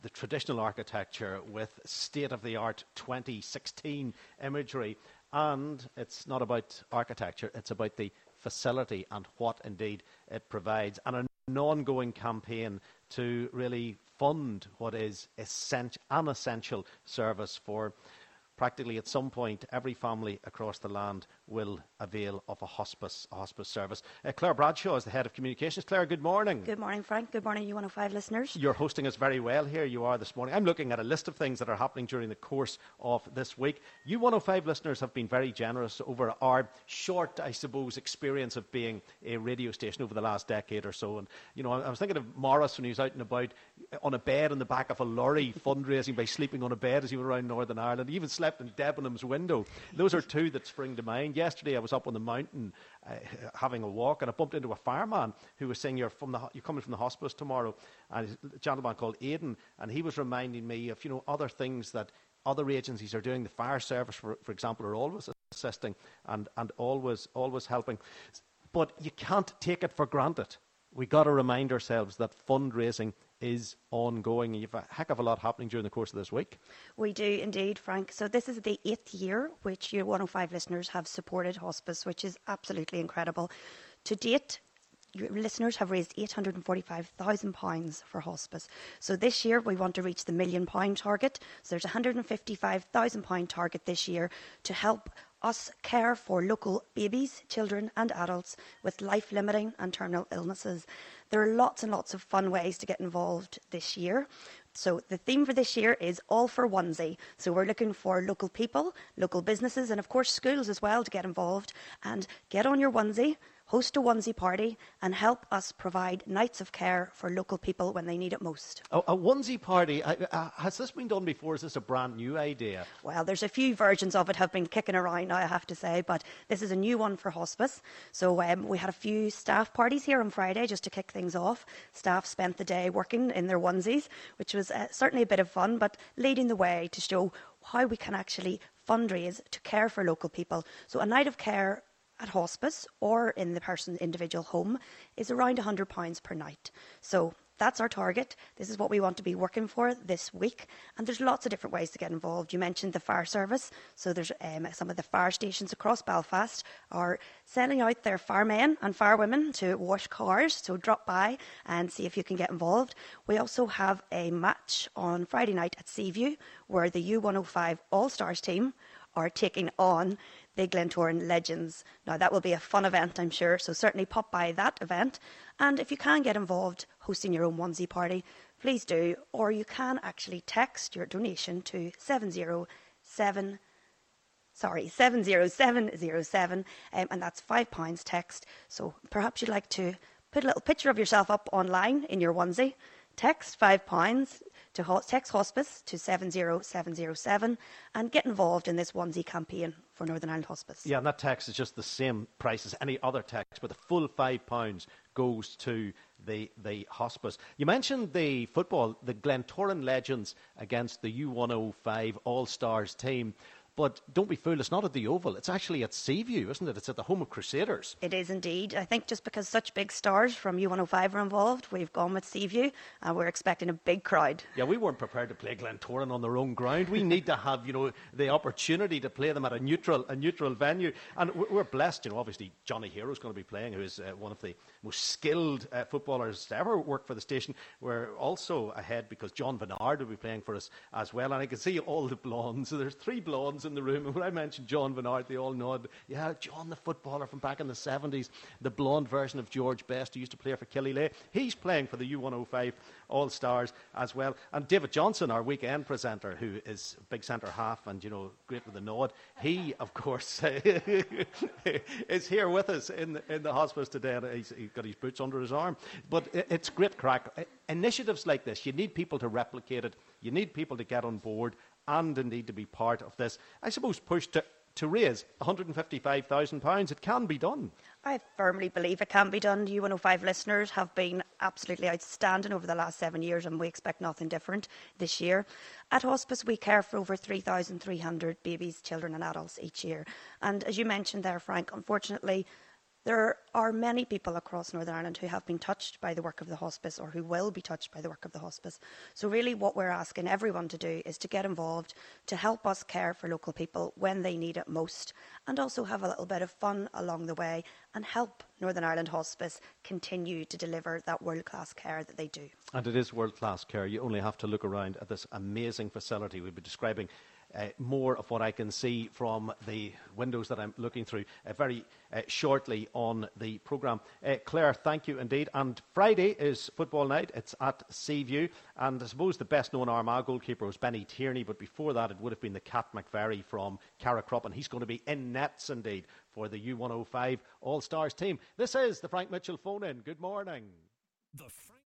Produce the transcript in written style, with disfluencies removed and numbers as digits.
the traditional architecture with state-of-the-art 2016 imagery. And it's not about architecture, it's about the facility and what indeed it provides. And an ongoing campaign to really fund what is an essential service for practically at some point every family across the land will avail of a hospice service. Claire Bradshaw is the Head of Communications. Claire, good morning. Good morning, Frank. Good morning, U105 listeners. You're hosting us very well here. You are this morning. I'm looking at a list of things that are happening during the course of this week. U105 listeners have been very generous over our short, I suppose, experience of being a radio station over the last decade or so. And, you know, I was thinking of Morris when he was out and about on a bed in the back of a lorry fundraising by sleeping on a bed as he went around Northern Ireland. He even slept in Debenham's window. Those are two that spring to mind. Yesterday I was up on the mountain having a walk, and I bumped into a fireman who was saying, you're coming from the hospice tomorrow, and a gentleman called Aidan, and he was reminding me of, you know, other things that other agencies are doing. The fire service, for example, are always assisting and always helping. But you can't take it for granted. We got to remind ourselves that fundraising is ongoing, and you have a heck of a lot happening during the course of this week. We do indeed, Frank. So this is the 8th year which U105 listeners have supported hospice, which is absolutely incredible. To date, your listeners have raised £845,000 for hospice. So this year we want to reach the £1 million target. So there's a £155,000 target this year to help us care for local babies, children and adults with life-limiting and terminal illnesses. There are lots and lots of fun ways to get involved this year. So the theme for this year is All for Onesie. So we're looking for local people, local businesses and of course schools as well to get involved and get on your onesie, host a onesie party and help us provide nights of care for local people when they need it most. A onesie party, has this been done before? Is this a brand new idea? Well, there's a few versions of it have been kicking around now, I have to say, but this is a new one for hospice. So we had a few staff parties here on Friday just to kick things off. Staff spent the day working in their onesies, which was certainly a bit of fun, but leading the way to show how we can actually fundraise to care for local people. So a night of care at hospice or in the person's individual home is around £100 per night. So that's our target. This is what we want to be working for this week. And there's lots of different ways to get involved. You mentioned the fire service. So there's some of the fire stations across Belfast are sending out their firemen and firewomen to wash cars. So drop by and see if you can get involved. We also have a match on Friday night at Seaview where the U105 All-Stars team are taking on the Glentoran Legends. Now that will be a fun event, I'm sure, so certainly pop by that event. And if you can get involved hosting your own onesie party, please do, or you can actually text your donation to 70707, and that's £5 text. So perhaps you'd like to put a little picture of yourself up online in your onesie. Text £5 to text hospice to 70707 and get involved in this onesie campaign for Northern Ireland Hospice. Yeah, and that text is just the same price as any other text, but the full £5 goes to the hospice. You mentioned the football, the Glentoran Legends against the U105 All-Stars team. But don't be fooled, it's not at the Oval. It's actually at Seaview, isn't it? It's at the home of Crusaders. It is indeed. I think just because such big stars from U105 are involved, we've gone with Seaview and we're expecting a big crowd. Yeah, we weren't prepared to play Glentoran on their own ground. We need to have, you know, the opportunity to play them at a neutral venue. And we're blessed, you know, obviously Johnny Hero's going to be playing, who is one of the most skilled footballers to ever work for the station. We're also ahead because John Bernard will be playing for us as well. And I can see all the blondes. So there's 3 blondes in the room, and when I mentioned John Bernard, they all nod. Yeah, John, the footballer from back in the 70s, the blonde version of George Best, who used to play for Killylay. He's playing for the U105 All-Stars as well. And David Johnson, our weekend presenter, who is a big centre half and, you know, great with the nod, he, of course, is here with us in the hospice today. And he's got his boots under his arm. But it's great crack. Initiatives like this, you need people to replicate it. You need people to get on board and indeed to be part of this, I suppose, push to raise £155,000. It can be done. I firmly believe it can be done. U105 listeners have been absolutely outstanding over the last 7 years, and we expect nothing different this year. At hospice, we care for over 3,300 babies, children and adults each year. And as you mentioned there, Frank, unfortunately, There are many people across Northern Ireland who have been touched by the work of the hospice or who will be touched by the work of the hospice. So really what we're asking everyone to do is to get involved, to help us care for local people when they need it most, and also have a little bit of fun along the way and help Northern Ireland Hospice continue to deliver that world-class care that they do. And it is world-class care. You only have to look around at this amazing facility. We'll be describing more of what I can see from the windows that I'm looking through very shortly on the programme. Claire, thank you indeed. And Friday is football night. It's at Seaview. And I suppose the best-known Armagh goalkeeper was Benny Tierney, but before that it would have been the Cat McVerry from Carracrop, and he's going to be in nets indeed for the U105 All-Stars team. This is the Frank Mitchell phone-in. Good morning.